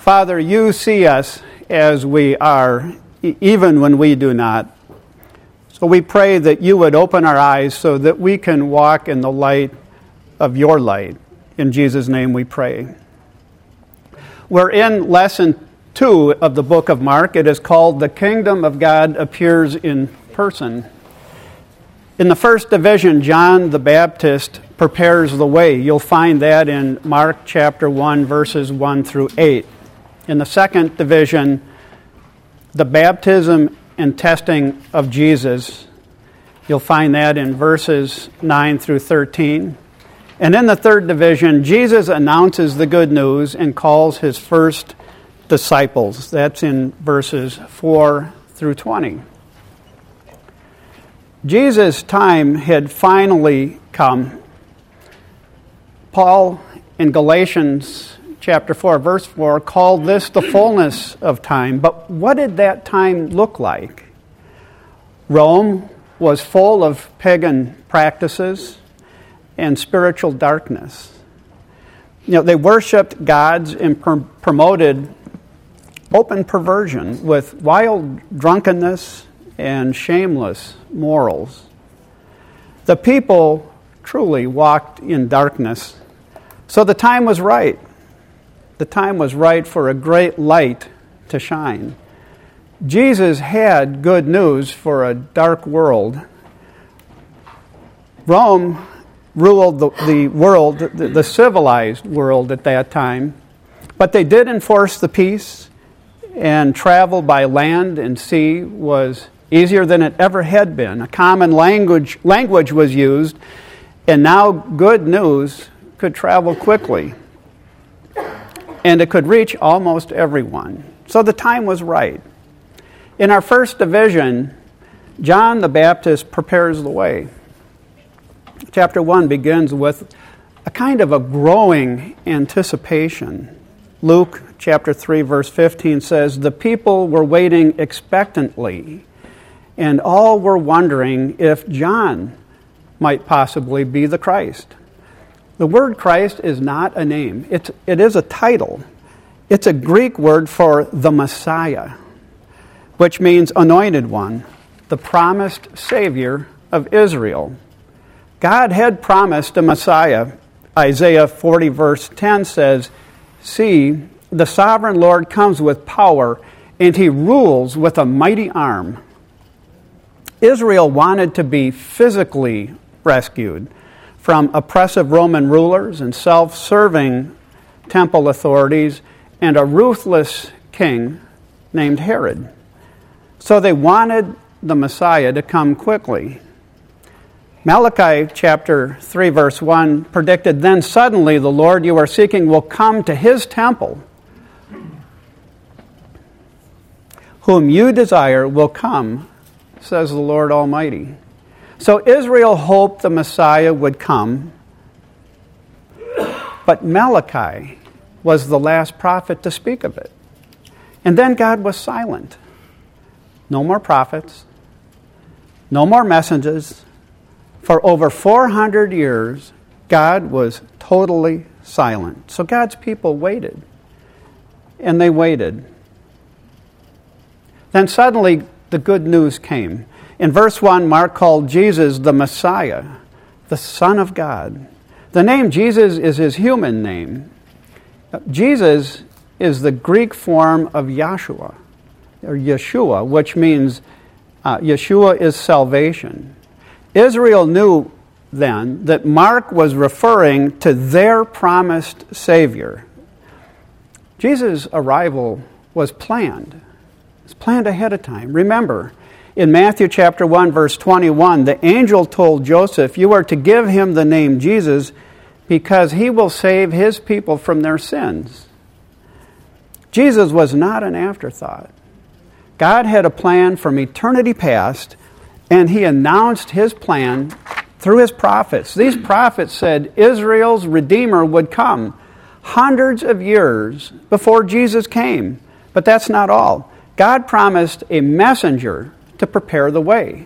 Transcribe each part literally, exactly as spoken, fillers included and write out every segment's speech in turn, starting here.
Father, you see us as we are, e- even when we do not. So we pray that you would open our eyes so that we can walk in the light of your light. In Jesus' name we pray. We're in lesson two of the book of Mark. It is called The Kingdom of God Appears in Person. In the first division, John the Baptist prepares the way. You'll find that in Mark chapter one, verses one through eight. In the second division, the baptism and testing of Jesus. You'll find that in verses nine through thirteen. And in the third division, Jesus announces the good news and calls his first disciples. That's in verses four through twenty. Jesus' time had finally come. Paul in Galatians chapter four, verse four, called this the fullness of time. But what did that time look like? Rome was full of pagan practices and spiritual darkness. You know, they worshipped gods and pr- promoted open perversion with wild drunkenness and shameless morals. The people truly walked in darkness. So the time was right. The time was right for a great light to shine. Jesus had good news for a dark world. Rome ruled the, the world, the, the civilized world at that time, but they did enforce the peace, and travel by land and sea was easier than it ever had been. A common language language was used, and now good news could travel quickly, and it could reach almost everyone. So the time was right. In our first division, John the Baptist prepares the way. Chapter one begins with a kind of a growing anticipation. Luke chapter three, verse fifteen says, "The people were waiting expectantly, and all were wondering if John might possibly be the Christ." The word Christ is not a name. It's, it is a title. It's a Greek word for the Messiah, which means anointed one, the promised Savior of Israel. God had promised a Messiah. Isaiah forty, verse ten says, "See, the sovereign Lord comes with power, and he rules with a mighty arm." Israel wanted to be physically rescued from oppressive Roman rulers and self-serving temple authorities and a ruthless king named Herod. So they wanted the Messiah to come quickly. Malachi chapter three, verse one predicted, "Then suddenly the Lord you are seeking will come to his temple. Whom you desire will come, says the Lord Almighty." So Israel hoped the Messiah would come, but Malachi was the last prophet to speak of it. And then God was silent. No more prophets, no more messengers. For over four hundred years, God was totally silent. So God's people waited, and they waited. Then suddenly the good news came. In verse one, Mark called Jesus the Messiah, the Son of God. The name Jesus is his human name. Jesus is the Greek form of Yahshua, or Yeshua, which means uh, Yeshua is salvation. Israel knew then that Mark was referring to their promised Savior. Jesus' arrival was planned. It was planned ahead of time. Remember, in Matthew chapter one, verse twenty-one, the angel told Joseph, "You are to give him the name Jesus because he will save his people from their sins." Jesus was not an afterthought. God had a plan from eternity past, and he announced his plan through his prophets. These prophets said Israel's Redeemer would come hundreds of years before Jesus came. But that's not all. God promised a messenger to prepare the way.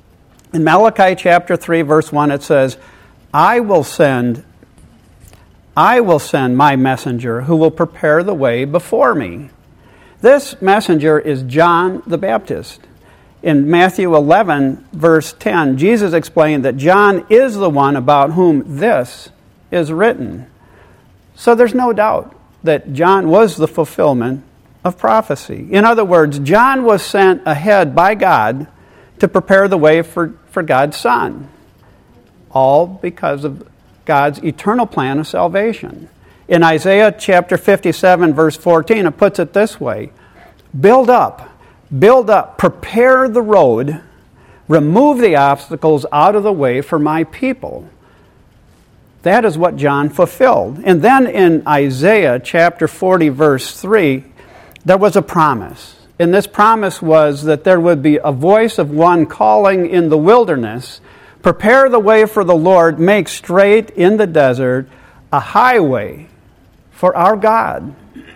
In Malachi chapter three, verse one, it says, "I will send I will send my messenger who will prepare the way before me. This messenger is John the Baptist. In Matthew eleven, verse ten, Jesus explained that John is the one about whom this is written. So there's no doubt that John was the fulfillment of prophecy. In other words, John was sent ahead by God to prepare the way for, for God's Son, all because of God's eternal plan of salvation. In Isaiah chapter fifty-seven, verse fourteen, it puts it this way: build up, build up, prepare the road, remove the obstacles out of the way for my people. That is what John fulfilled. And then in Isaiah chapter forty, verse three, there was a promise. And this promise was that there would be a voice of one calling in the wilderness, prepare the way for the Lord, make straight in the desert a highway for our God.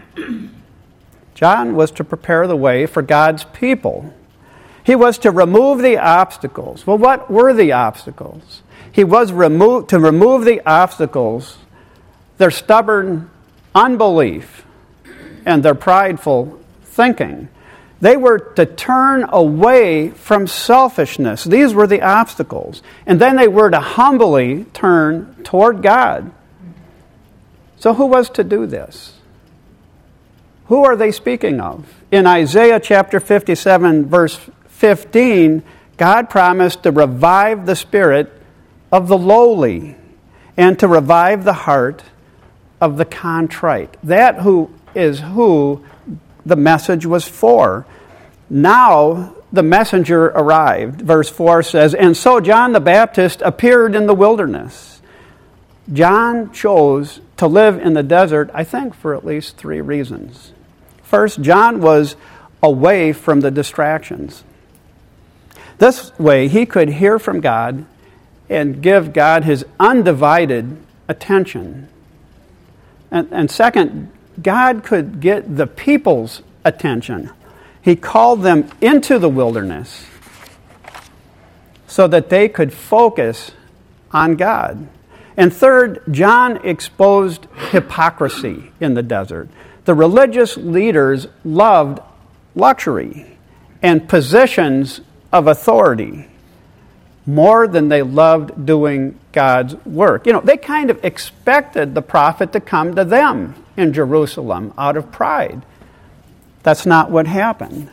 John was to prepare the way for God's people. He was to remove the obstacles. Well, what were the obstacles? He was remo- to remove the obstacles, their stubborn unbelief and their prideful thinking. They were to turn away from selfishness. These were the obstacles. And then they were to humbly turn toward God. So who was to do this? Who are they speaking of? In Isaiah chapter fifty-seven, verse fifteen, God promised to revive the spirit of the lowly and to revive the heart of the contrite. That who is who the message was for. Now the messenger arrived. Verse four says, and so John the Baptist appeared in the wilderness. John chose to live in the desert, I think, for at least three reasons. First, John was away from the distractions. This way, he could hear from God and give God his undivided attention. And, and second, God could get the people's attention. He called them into the wilderness so that they could focus on God. And third, John exposed hypocrisy in the desert. The religious leaders loved luxury and positions of authority more than they loved doing God's work. You know, they kind of expected the prophet to come to them in Jerusalem out of pride. That's not what happened.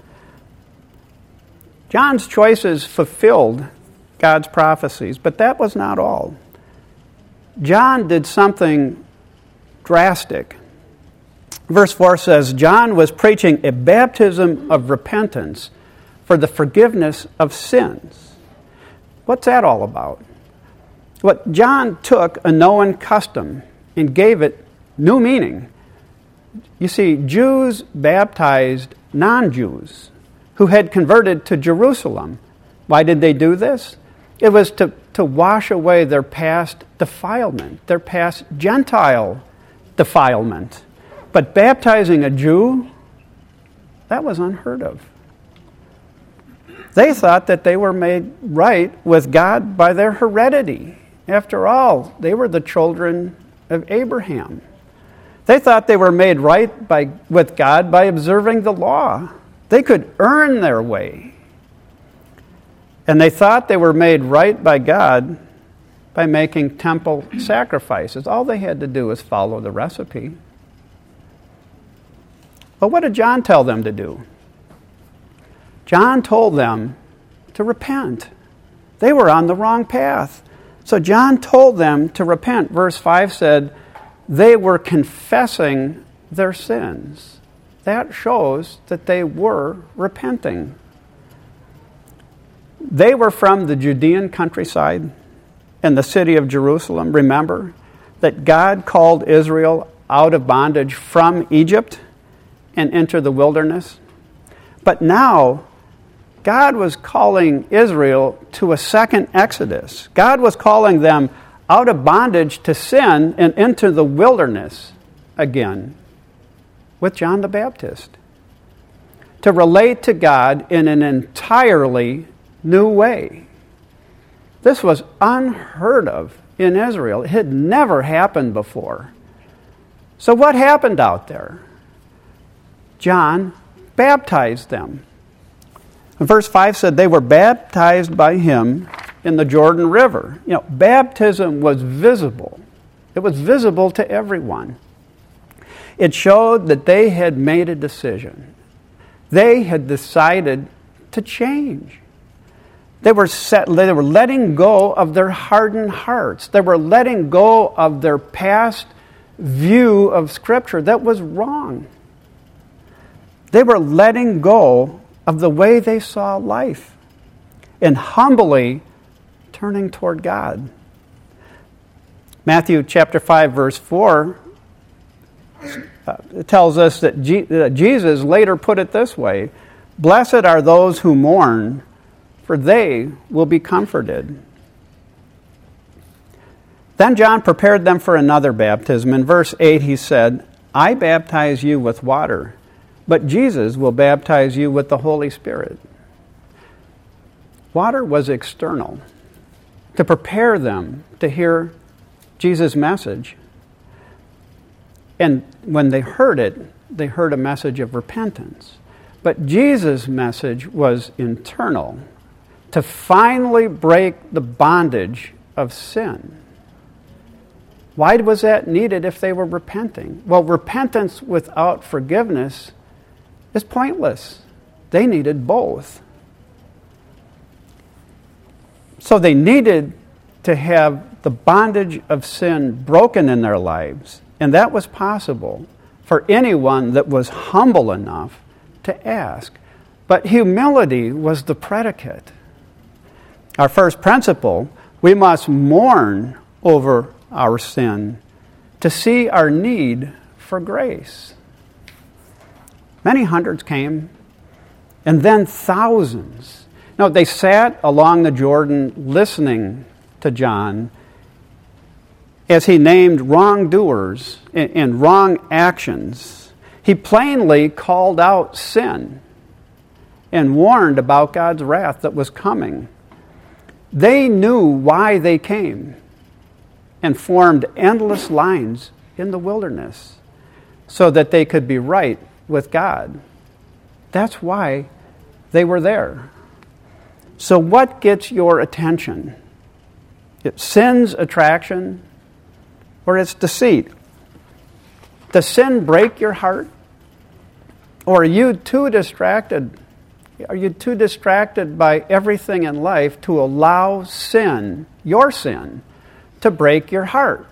John's choices fulfilled God's prophecies, but that was not all. John did something drastic. Verse four says, John was preaching a baptism of repentance for the forgiveness of sins. What's that all about? What John took a known custom and gave it new meaning. You see, Jews baptized non-Jews who had converted to Jerusalem. Why did they do this? It was to, to wash away their past defilement, their past Gentile defilement. But baptizing a Jew, that was unheard of. They thought that they were made right with God by their heredity. After all, they were the children of Abraham. They thought they were made right by, with God by observing the law. They could earn their way. And they thought they were made right by God by making temple sacrifices. All they had to do was follow the recipe. But what did John tell them to do? John told them to repent. They were on the wrong path. So John told them to repent. Verse five said, they were confessing their sins. That shows that they were repenting. They were from the Judean countryside and the city of Jerusalem. Remember that God called Israel out of bondage from Egypt and into the wilderness. But now, God was calling Israel to a second exodus. God was calling them out of bondage to sin and into the wilderness again with John the Baptist, to relate to God in an entirely new way. This was unheard of in Israel. It had never happened before. So what happened out there? John baptized them. And verse five said they were baptized by him in the Jordan River. You know, baptism was visible. It was visible to everyone. It showed that they had made a decision. They had decided to change. They were set, they were letting go of their hardened hearts. They were letting go of their past view of Scripture that was wrong. They were letting go of the way they saw life and humbly turning toward God. Matthew chapter five, verse four uh, tells us that, G- that Jesus later put it this way, "Blessed are those who mourn, for they will be comforted." Then John prepared them for another baptism. In verse eight he said, "I baptize you with water, but Jesus will baptize you with the Holy Spirit." Water was external, to prepare them to hear Jesus' message. And when they heard it, they heard a message of repentance. But Jesus' message was internal, to finally break the bondage of sin. Why was that needed if they were repenting? Well, repentance without forgiveness is pointless. They needed both. So they needed to have the bondage of sin broken in their lives, and that was possible for anyone that was humble enough to ask. But humility was the predicate. Our first principle, we must mourn over our sin to see our need for grace. Many hundreds came, and then thousands. No, they sat along the Jordan listening to John as he named wrongdoers and wrong actions. He plainly called out sin and warned about God's wrath that was coming. They knew why they came and formed endless lines in the wilderness so that they could be right with God. That's why they were there. So what gets your attention? It's sin's attraction or it's deceit? Does sin break your heart? Or are you too distracted? Are you too distracted by everything in life to allow sin, your sin, to break your heart?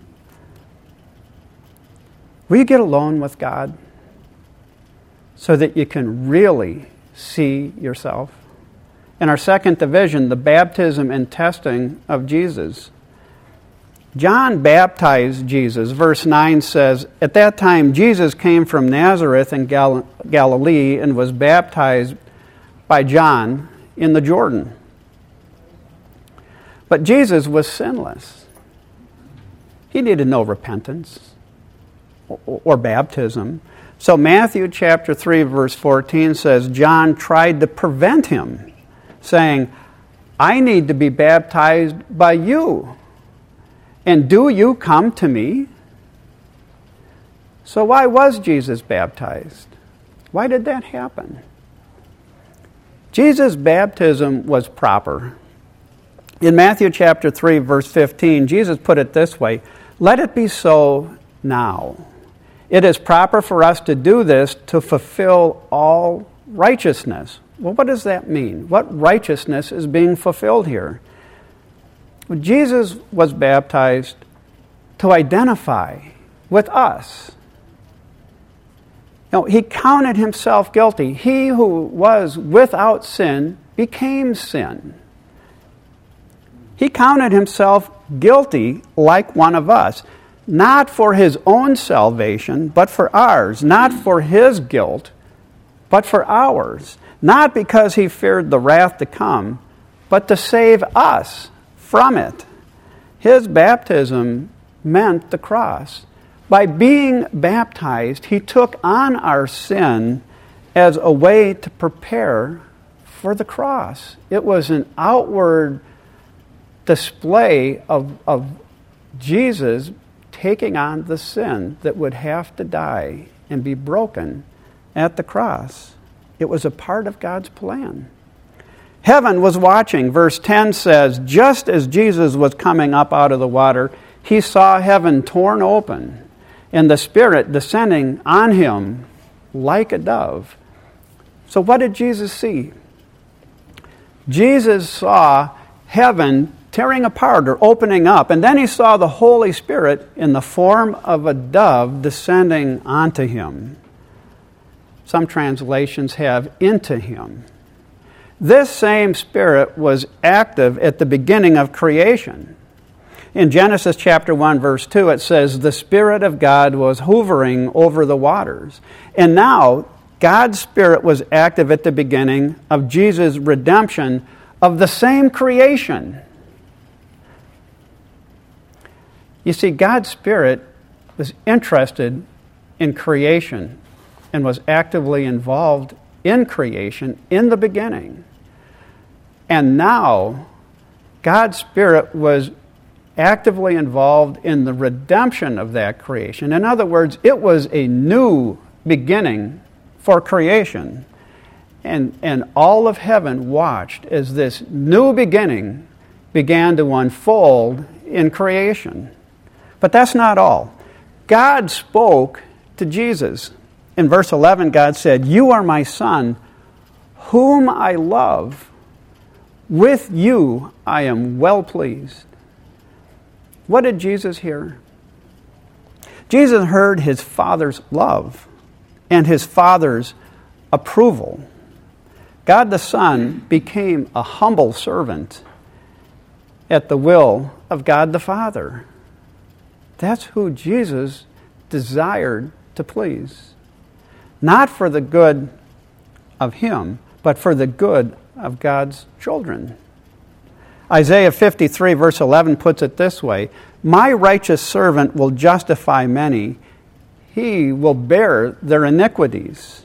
Will you get alone with God so that you can really see yourself? In our second division, the baptism and testing of Jesus. John baptized Jesus. Verse nine says, "At that time Jesus came from Nazareth in Gal- Galilee and was baptized by John in the Jordan." But Jesus was sinless. He needed no repentance or, or baptism. So Matthew chapter three, verse fourteen says, John tried to prevent him, saying, "I need to be baptized by you, and do you come to me?" So why was Jesus baptized? Why did that happen? Jesus' baptism was proper. In Matthew chapter three, verse fifteen, Jesus put it this way, "Let it be so now. It is proper for us to do this to fulfill all righteousness." Well, what does that mean? What righteousness is being fulfilled here? Well, Jesus was baptized to identify with us. You know, he counted himself guilty. He who was without sin became sin. He counted himself guilty like one of us, not for his own salvation, but for ours, not for his guilt, but for ours, not because he feared the wrath to come, but to save us from it. His baptism meant the cross. By being baptized, he took on our sin as a way to prepare for the cross. It was an outward display of, of Jesus taking on the sin that would have to die and be broken at the cross. It was a part of God's plan. Heaven was watching. Verse ten says, just as Jesus was coming up out of the water, he saw heaven torn open and the Spirit descending on him like a dove. So what did Jesus see? Jesus saw heaven tearing apart or opening up, and then he saw the Holy Spirit in the form of a dove descending onto him. Some translations have into him. This same Spirit was active at the beginning of creation. In Genesis chapter one, verse two, it says, the Spirit of God was hovering over the waters. And now, God's Spirit was active at the beginning of Jesus' redemption of the same creation. You see, God's Spirit was interested in creation and was actively involved in creation in the beginning. And now, God's Spirit was actively involved in the redemption of that creation. In other words, it was a new beginning for creation. And, and all of heaven watched as this new beginning began to unfold in creation. But that's not all. God spoke to Jesus. In verse eleven, God said, you are my Son, whom I love. With you I am well pleased. What did Jesus hear? Jesus heard his Father's love and his Father's approval. God the Son became a humble servant at the will of God the Father. That's who Jesus desired to please. Not for the good of him, but for the good of God's children. Isaiah fifty-three, verse eleven puts it this way, my righteous servant will justify many. He will bear their iniquities.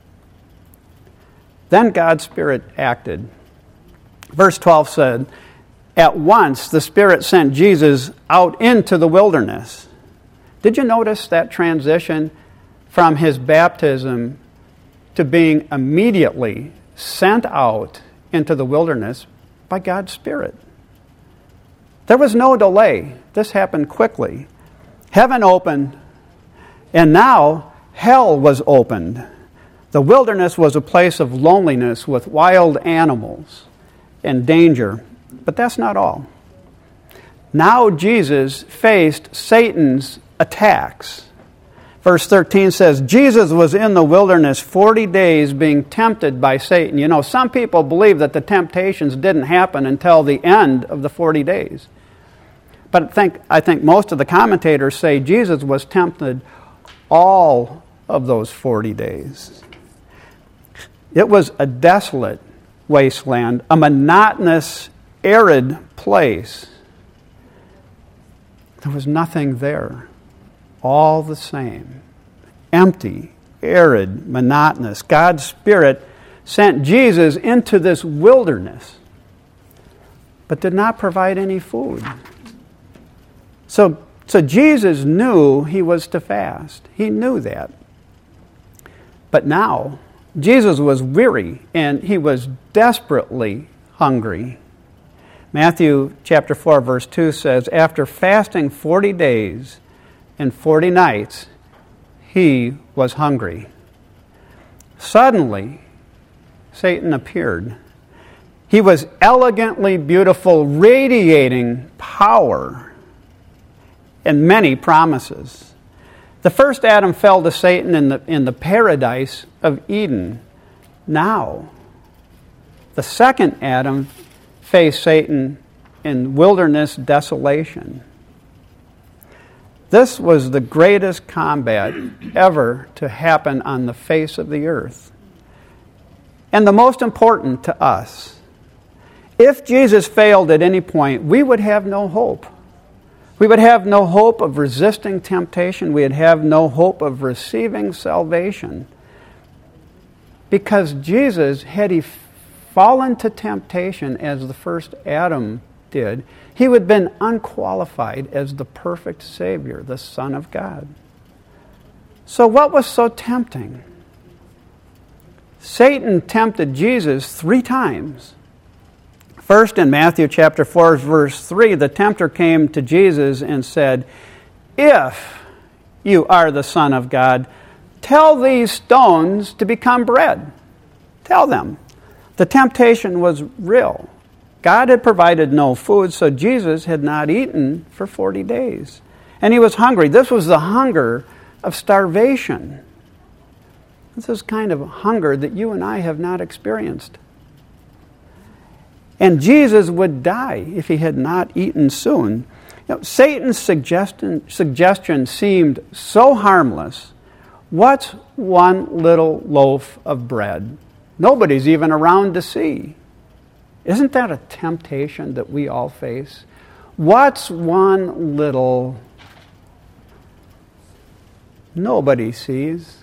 Then God's Spirit acted. Verse twelve said, at once the Spirit sent Jesus out into the wilderness. Did you notice that transition from his baptism to being immediately sent out into the wilderness by God's Spirit? There was no delay. This happened quickly. Heaven opened, and now hell was opened. The wilderness was a place of loneliness with wild animals and danger. But that's not all. Now Jesus faced Satan's attacks. Verse thirteen says, Jesus was in the wilderness forty days being tempted by Satan. You know, some people believe that the temptations didn't happen until the end of the forty days. But I think, I think most of the commentators say Jesus was tempted all of those forty days. It was a desolate wasteland, a monotonous, arid place. There was nothing there. All the same. Empty, arid, monotonous. God's Spirit sent Jesus into this wilderness, but did not provide any food. So, so Jesus knew he was to fast. He knew that. But now, Jesus was weary and he was desperately hungry. Matthew chapter four, verse two says, after fasting forty days and forty nights, he was hungry. Suddenly, Satan appeared. He was elegantly beautiful, radiating power and many promises. The first Adam fell to Satan in the, in the paradise of Eden. Now, the second Adam faced Satan in wilderness desolation. This was the greatest combat ever to happen on the face of the earth. And the most important to us. If Jesus failed at any point, we would have no hope. We would have no hope of resisting temptation. We would have no hope of receiving salvation. Because Jesus, had he fallen to temptation as the first Adam did, he would have been unqualified as the perfect Savior, the Son of God. So what was so tempting? Satan tempted Jesus three times. First, in Matthew chapter four, verse three, the tempter came to Jesus and said, "If you are the Son of God, tell these stones to become bread." Tell them. The temptation was real. God had provided no food, so Jesus had not eaten for forty days. And he was hungry. This was the hunger of starvation. This is kind of hunger that you and I have not experienced. And Jesus would die if he had not eaten soon. You know, Satan's suggestion, suggestion seemed so harmless. What's one little loaf of bread? Nobody's even around to see. Isn't that a temptation that we all face? What's one little... Nobody sees.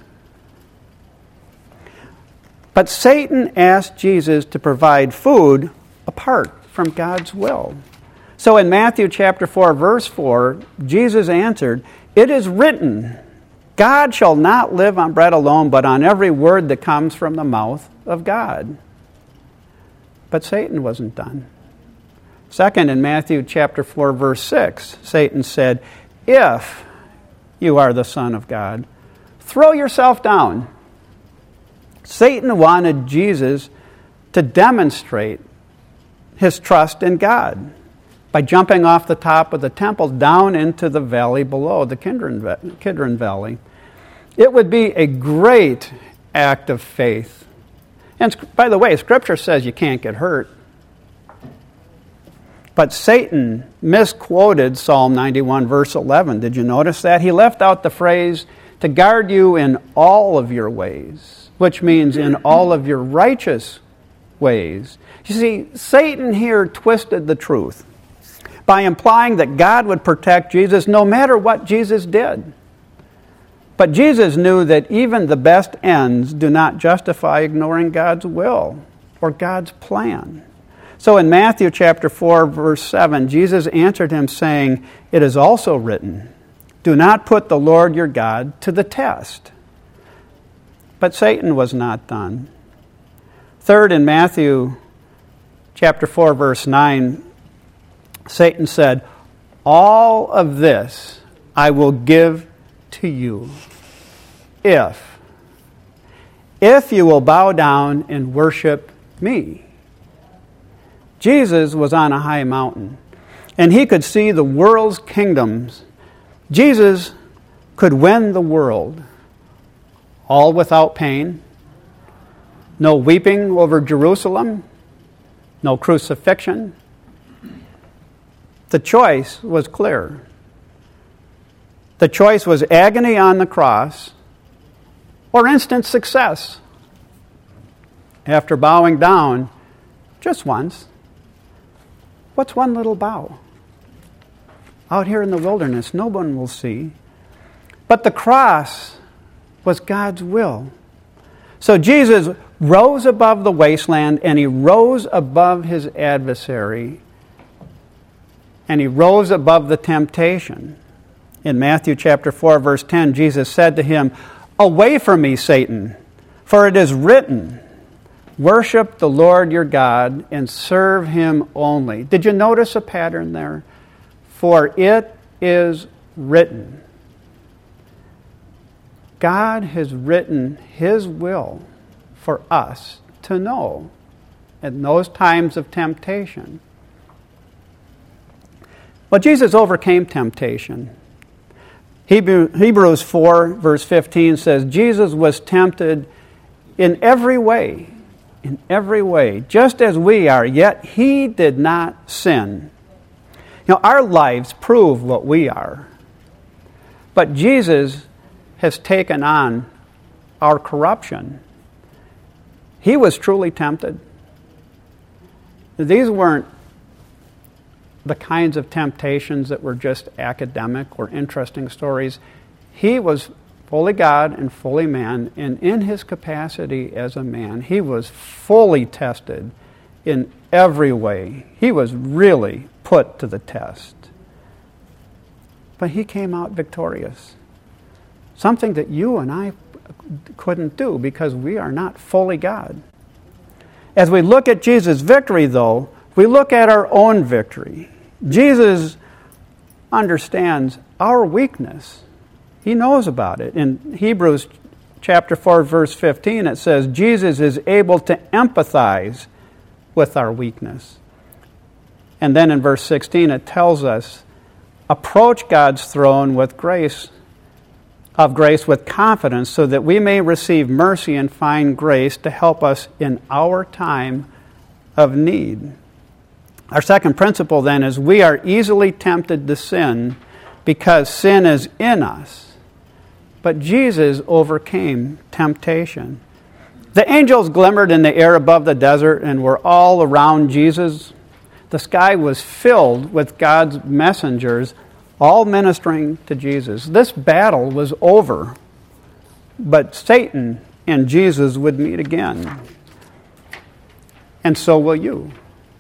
But Satan asked Jesus to provide food apart from God's will. So in Matthew chapter four, verse four, Jesus answered, "It is written, God shall not live on bread alone, but on every word that comes from the mouth of God." But Satan wasn't done. Second, in Matthew chapter four, verse six, Satan said, "If you are the Son of God, throw yourself down." Satan wanted Jesus to demonstrate his trust in God by jumping off the top of the temple down into the valley below, the Kidron, Kidron Valley. It would be a great act of faith. And by the way, Scripture says you can't get hurt. But Satan misquoted Psalm ninety-one, verse eleven. Did you notice that? He left out the phrase, "to guard you in all of your ways," which means in all of your righteous ways. You see, Satan here twisted the truth by implying that God would protect Jesus no matter what Jesus did. But Jesus knew that even the best ends do not justify ignoring God's will or God's plan. So in Matthew chapter four, verse seven, Jesus answered him saying, "It is also written, do not put the Lord your God to the test." But Satan was not done. Third, in Matthew chapter four, verse nine, Satan said, "All of this I will give to you if, if you will bow down and worship me." Jesus was on a high mountain, and he could see the world's kingdoms. Jesus could win the world, all without pain, no weeping over Jerusalem, no crucifixion. The choice was clear. The choice was agony on the cross or instant success. After bowing down just once, what's one little bow? Out here in the wilderness, no one will see. But the cross was God's will. So Jesus rose above the wasteland, and he rose above his adversary, and he rose above the temptation. In Matthew chapter four, verse ten, Jesus said to him, "Away from me, Satan, for it is written, worship the Lord your God and serve him only." Did you notice a pattern there? For it is written. God has written his will for us to know in those times of temptation. Well, Jesus overcame temptation. Hebrews four, verse fifteen says, Jesus was tempted in every way, in every way, just as we are, yet he did not sin. You know, our lives prove what we are. But Jesus has taken on our corruption. He was truly tempted. These weren't the kinds of temptations that were just academic or interesting stories. He was fully God and fully man, and in his capacity as a man, he was fully tested in every way. He was really put to the test. But he came out victorious. Something that you and I couldn't do because we are not fully God. As we look at Jesus' victory, though, we look at our own victory. Jesus understands our weakness. He knows about it. In Hebrews chapter four, verse fifteen, it says, Jesus is able to empathize with our weakness. And then in verse sixteen, it tells us, approach God's throne with grace, of grace with confidence, so that we may receive mercy and find grace to help us in our time of need. Our second principle then is we are easily tempted to sin because sin is in us. But Jesus overcame temptation. The angels glimmered in the air above the desert and were all around Jesus. The sky was filled with God's messengers, all ministering to Jesus. This battle was over, but Satan and Jesus would meet again. And so will you.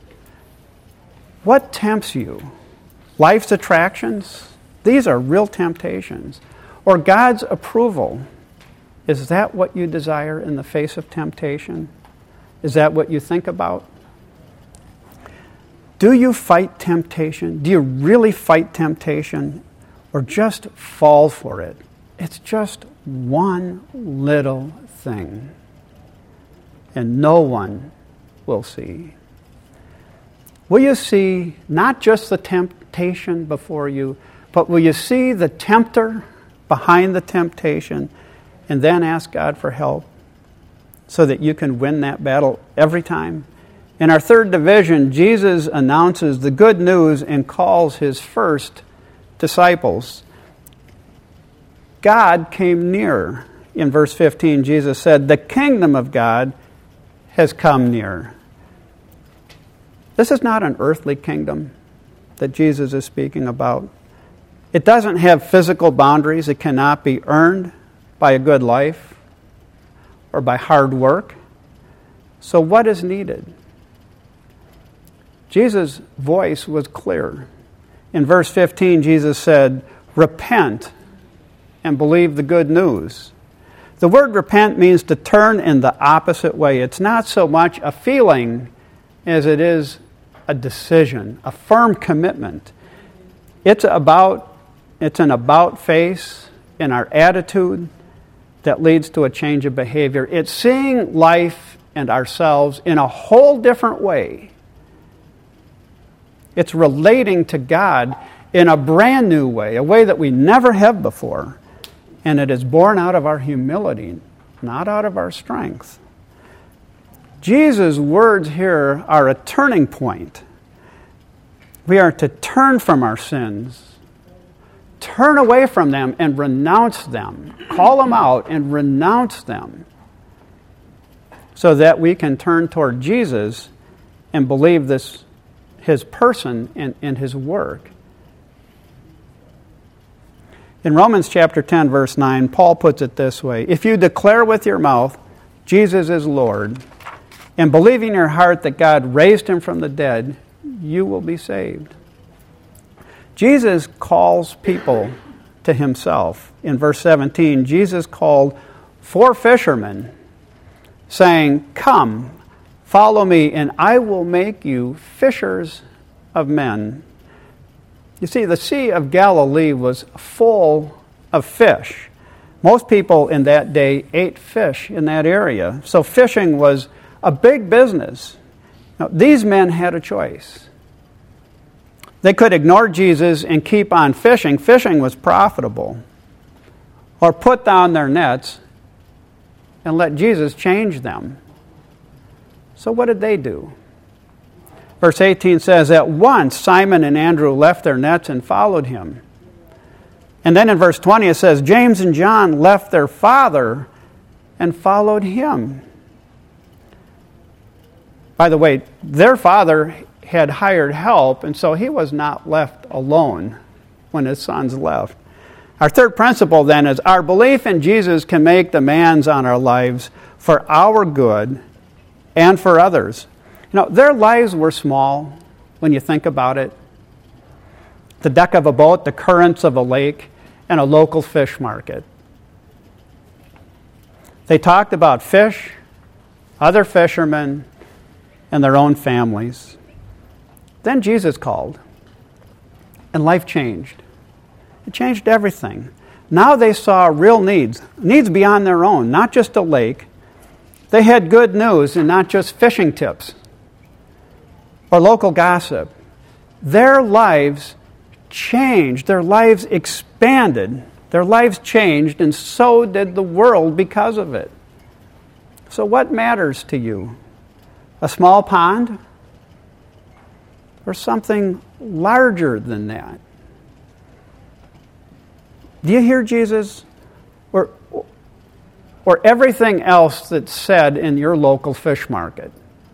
What tempts you? Life's attractions? These are real temptations. Or God's approval? Is that what you desire in the face of temptation? Is that what you think about? Do you fight temptation? Do you really fight temptation? Or just fall for it? It's just one little thing. And no one will see. Will you see not just the temptation before you, but will you see the tempter behind the temptation and then ask God for help so that you can win that battle every time? In our third division, Jesus announces the good news and calls his first disciples. God came near. In verse fifteen, Jesus said, the kingdom of God has come near. This is not an earthly kingdom that Jesus is speaking about. It doesn't have physical boundaries. It cannot be earned by a good life or by hard work. So what is needed? Jesus' voice was clear. In verse fifteen, Jesus said, repent and believe the good news. The word repent means to turn in the opposite way. It's not so much a feeling as it is a decision, a firm commitment. It's about, it's an about face in our attitude that leads to a change of behavior. It's seeing life and ourselves in a whole different way. It's relating to God in a brand new way, a way that we never have before. And it is born out of our humility, not out of our strength. Jesus' words here are a turning point. We are to turn from our sins, turn away from them and renounce them. Call them out and renounce them so that we can turn toward Jesus and believe this, his person and, and his work. In Romans chapter ten, verse nine, Paul puts it this way, if you declare with your mouth, Jesus is Lord, and believe in your heart that God raised him from the dead, you will be saved. Jesus calls people to himself. In verse seventeen, Jesus called four fishermen, saying, come, follow me, and I will make you fishers of men. You see, the Sea of Galilee was full of fish. Most people in that day ate fish in that area. So fishing was a big business. Now, these men had a choice. They could ignore Jesus and keep on fishing. Fishing was profitable. Or put down their nets and let Jesus change them. So what did they do? Verse eighteen says, at once Simon and Andrew left their nets and followed him. And then in verse twenty it says, James and John left their father and followed him. By the way, their father had hired help, and so he was not left alone when his sons left. Our third principle then is our belief in Jesus can make demands on our lives for our good and for others. You know, their lives were small when you think about it. the deck of a boat, the currents of a lake, and a local fish market. They talked about fish, other fishermen, and their own families. Then Jesus called, and life changed. It changed everything. Now they saw real needs, needs beyond their own, not just a lake. They had good news and not just fishing tips or local gossip. Their lives changed. Their lives expanded. Their lives changed, and so did the world because of it. So what matters to you? A small pond? Or something larger than that? Do you hear Jesus? Or, or everything else that's said in your local fish market?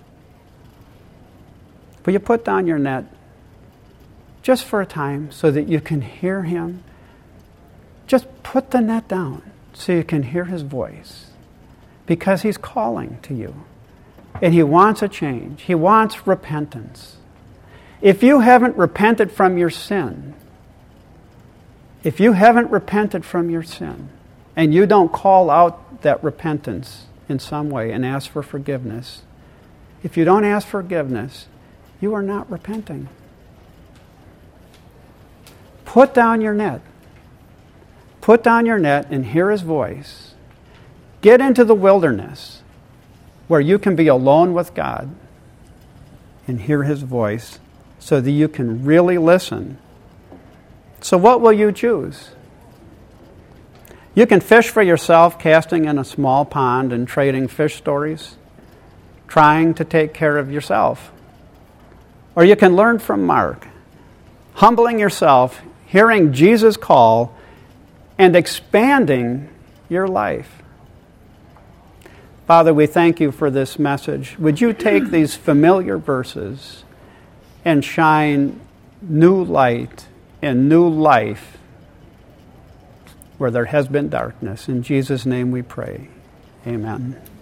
Will you put down your net just for a time so that you can hear Him? Just put the net down so you can hear His voice, because He's calling to you. And He wants a change. He wants repentance. If you haven't repented from your sin, if you haven't repented from your sin, and you don't call out that repentance in some way and ask for forgiveness, if you don't ask forgiveness, you are not repenting. Put down your net. Put down your net and hear His voice. Get into the wilderness where you can be alone with God and hear His voice so that you can really listen. So what will you choose? You can fish for yourself, casting in a small pond and trading fish stories, trying to take care of yourself. Or you can learn from Mark, humbling yourself, hearing Jesus call, and expanding your life. Father, we thank You for this message. Would You take these familiar verses and shine new light and new life where there has been darkness. In Jesus' name we pray. Amen.